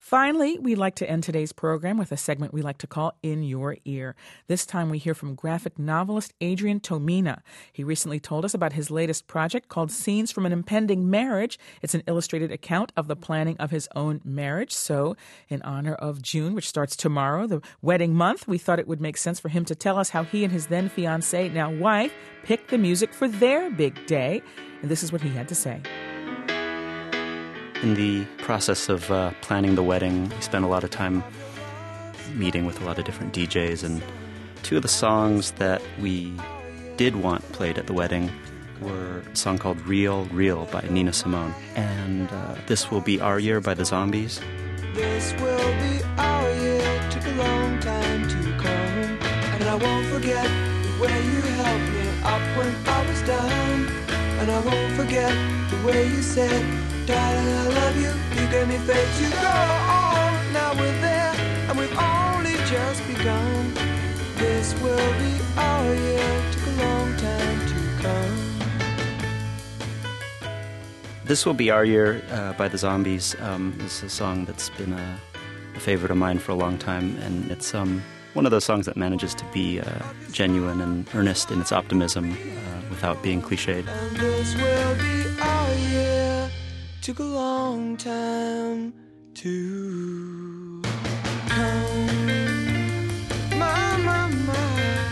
Finally, we like to end today's program with a segment we like to call In Your Ear. This time we hear from graphic novelist Adrian Tomina. He recently told us about his latest project called Scenes from an Impending Marriage. It's an illustrated account of the planning of his own marriage. So, in honor of June, which starts tomorrow, the wedding month, we thought it would make sense for him to tell us how he and his then-fiancée, now wife, picked the music for their big day. And this is what he had to say. In the process of planning the wedding, we spent a lot of time meeting with a lot of different DJs, and two of the songs that we did want played at the wedding were a song called Real, Real by Nina Simone, and This Will Be Our Year by the Zombies. This will be our year, took a long time to come, and I won't forget the way you helped me up when I was down, and I won't forget the way you said, darling, I love you, you gave me faith to go on. Now we're there, and we've only just begun. This will be our year, took a long time to come. This Will Be Our Year by the Zombies is a song that's been a favorite of mine for a long time, and it's one of those songs that manages to be genuine and earnest in its optimism without being cliched. And this will be our year, took a long time to come. My, my, my.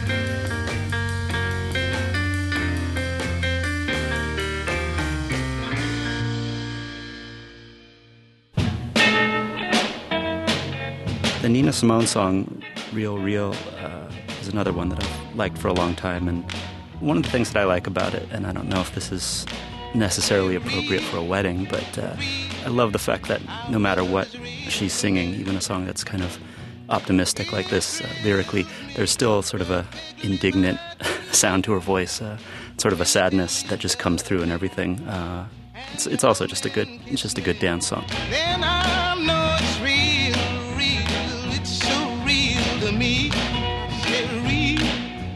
The Nina Simone song, Real, Real, is another one that I've liked for a long time, and one of the things that I like about it, and I don't know if this is necessarily appropriate for a wedding, but I love the fact that no matter what she's singing, even a song that's kind of optimistic like this lyrically, there's still sort of a indignant sound to her voice, sort of a sadness that just comes through and everything. It's also just a good dance song. Then I know it's real, real, it's so real to me. It's real,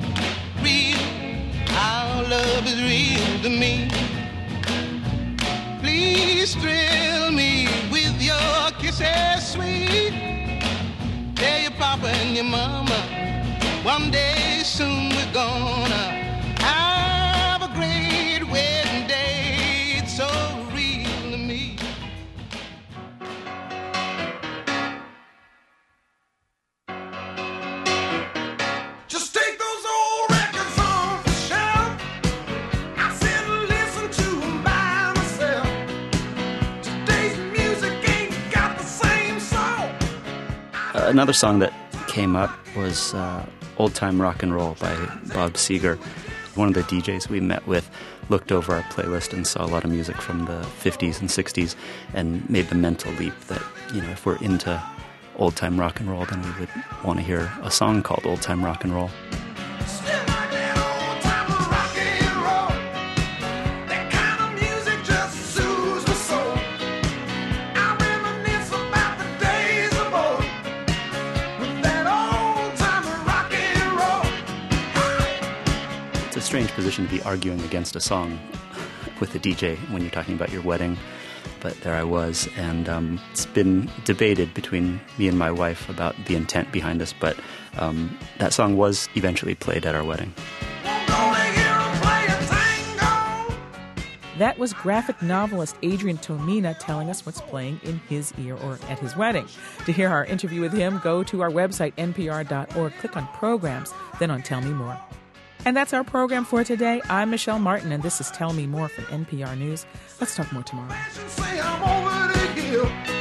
real, our love is real to me. Please thrill me with your kisses sweet. Tell your papa and your mama, one day soon we're gonna have a great wedding day. It's so real to me. Just take those old records off the shelf. I sit and listen to them by myself. Today's music ain't got the same soul. Another song that came up was Old Time Rock and Roll by Bob Seger. One of the DJs we met with looked over our playlist and saw a lot of music from the 50s and 60s and made the mental leap that, you know, if we're into old time rock and roll, then we would want to hear a song called Old Time Rock and Roll. Still like that old time rock and roll. That kind of music just soothes my soul. I reminisce about the days of old with that old time rock and roll. It's a strange position to be arguing against a song with a DJ when you're talking about your wedding, but there I was, and it's been debated between me and my wife about the intent behind this, but that song was eventually played at our wedding. That was graphic novelist Adrian Tomina telling us what's playing in his ear or at his wedding. To hear our interview with him, go to our website, npr.org, click on Programs, then on Tell Me More. And that's our program for today. I'm Michelle Martin, and this is Tell Me More from NPR News. Let's talk more tomorrow. Say I'm over the hill.